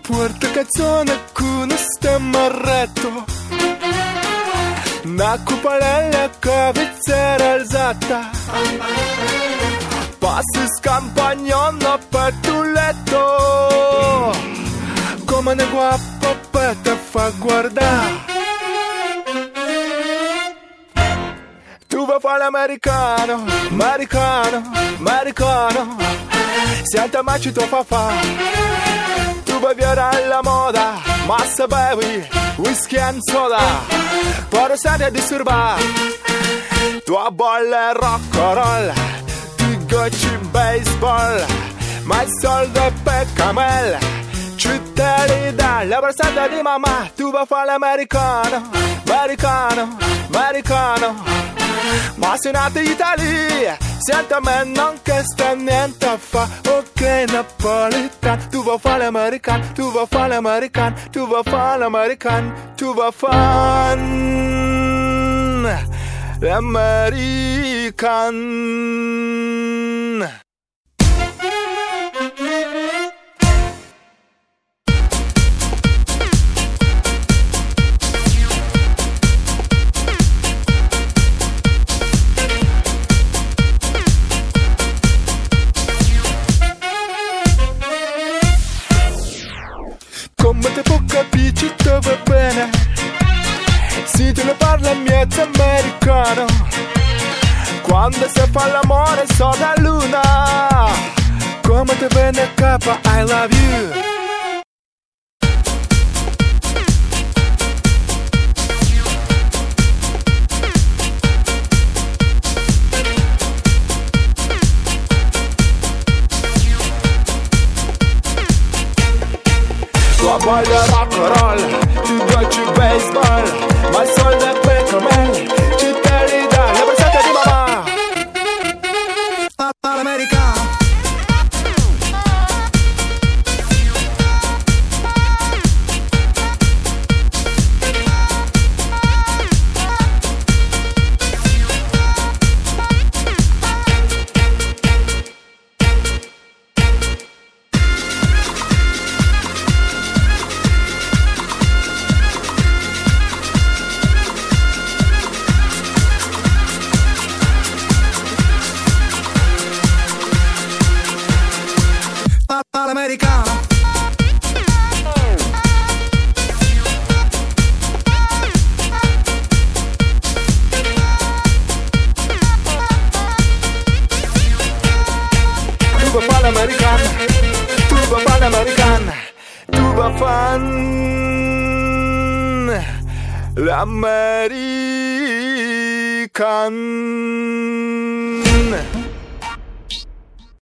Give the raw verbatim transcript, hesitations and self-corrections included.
Puerto canzone con stemmarretto, una cupolella cavizzera alzata, passi scampagnando per tu letto, come ne guappo per te fa guardare. Tu vuoi fare l'americano, americano, americano, senta mai ci tuo papà. Tu vuoi violare la moda, ma se bevi whisky e soda, però senti a disturbare. Tua bolla è rock and roll, tu gocci baseball, ma il soldo è per camel, ci te li dà la bracciata di mamma. Tu vuoi fare l'americano, americano, americano, ma sei nato in Italia, senti a me non che sta niente a fa. Ok napolitano, tu vuoi fare l'americano, tu vuoi fare l'americano, tu vuoi fare l'americano, tu vuoi fare l'americano. Come te può capire ci va bene, se te lo parla miezzo americano, quando si fa l'amore sotto la luna, come te viene a capo I love you. Tua voglia rock and roll, tu giochi baseball, ma il soldo è per com'è, ci te li dà la bracciata di mamma. All'americano. All'americano. Tu vuoi fare l'americano, tu vuoi fare l'americano, tu vuoi fare l'americano.